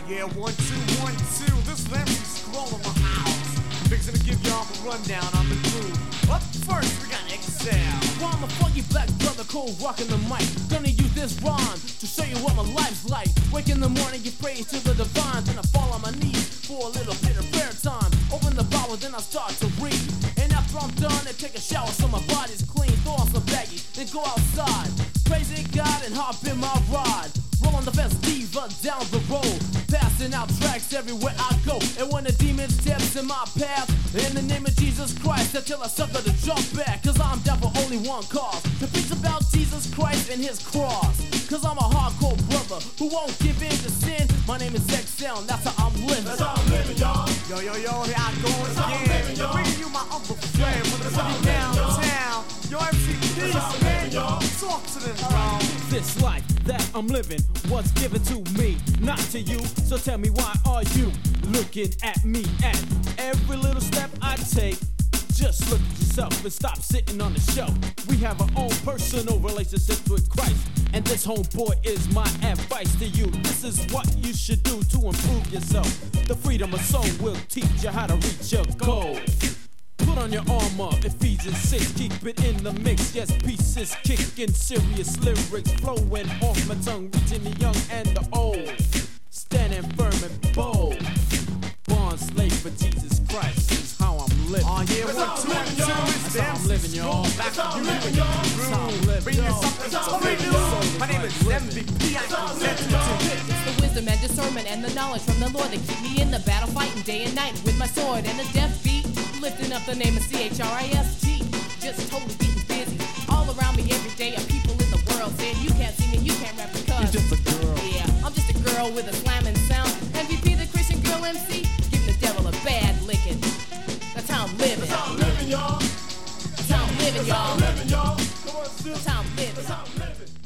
Yeah, 1, 2, 1, 2. This Lamsey Scroll in my house. Fixing to give y'all a rundown on the groove. Up first, we got Excel. Well, I'm a funky black brother, cold rocking the mic. Gonna use this rhyme to show you what my life's like. Wake in the morning, give praise to the divine. Then I fall on my knees for a little bit of prayer time. Open the Bible, then I start to read. And after I'm done, I take a shower so my body's clean. Throw on some baggies, then go outside. Praising God and hop in my ride. Rolling the best diva down the road. Passing out tracks everywhere I go. And when the demon steps in my path, in the name of Jesus Christ, I tell a sucker to jump back. Cause I'm down for only one cause, to preach about Jesus Christ and his cross. Cause I'm a hardcore brother who won't give in to sin. My name is XL, and that's how I'm living. That's how I'm living, y'all. Yo, yo, yo, here I go again. Bringing you my Uncle Fred from the city downtown. Yo, MC Peace, man. Talk to them, bro. This life that I'm living was given to me, not to you. So tell me, why are you looking at me? At every little step I take, just look at yourself and stop sitting on the shelf. We have our own personal relationships with Christ, and this homeboy is my advice to you. This is what you should do to improve yourself. The freedom of soul will teach you how to reach your goal. Put on your armor, Ephesians 6, keep it in the mix. Yes, pieces kicking, serious lyrics flowing off my tongue, reaching the young and the old. Standing firm and bold, born slave for Jesus Christ is how I'm living. Oh yeah, 1, 2, 1, 2. That's how I'm living, y'all. Back to you. That's how I'm living. Bringing you something totally new. My name is MVP. I present to you. It's the wisdom and discernment and the knowledge from the Lord that keep me in the battle fighting day and night with my sword and a deaf beat, lifting up the name of CHRIST. Just totally getting busy. All around me every day are people in the world saying you can't sing and you can't rap because You're just a girl. Yeah, I'm just a girl with a slamming sound. MVP, the Christian girl MC, giving the devil a bad licking. That's how I'm living. That's how I'm living, y'all. That's how I'm living, y'all. That's how I'm living, y'all. Come on, Stu. That's how I'm living. That's how I'm living.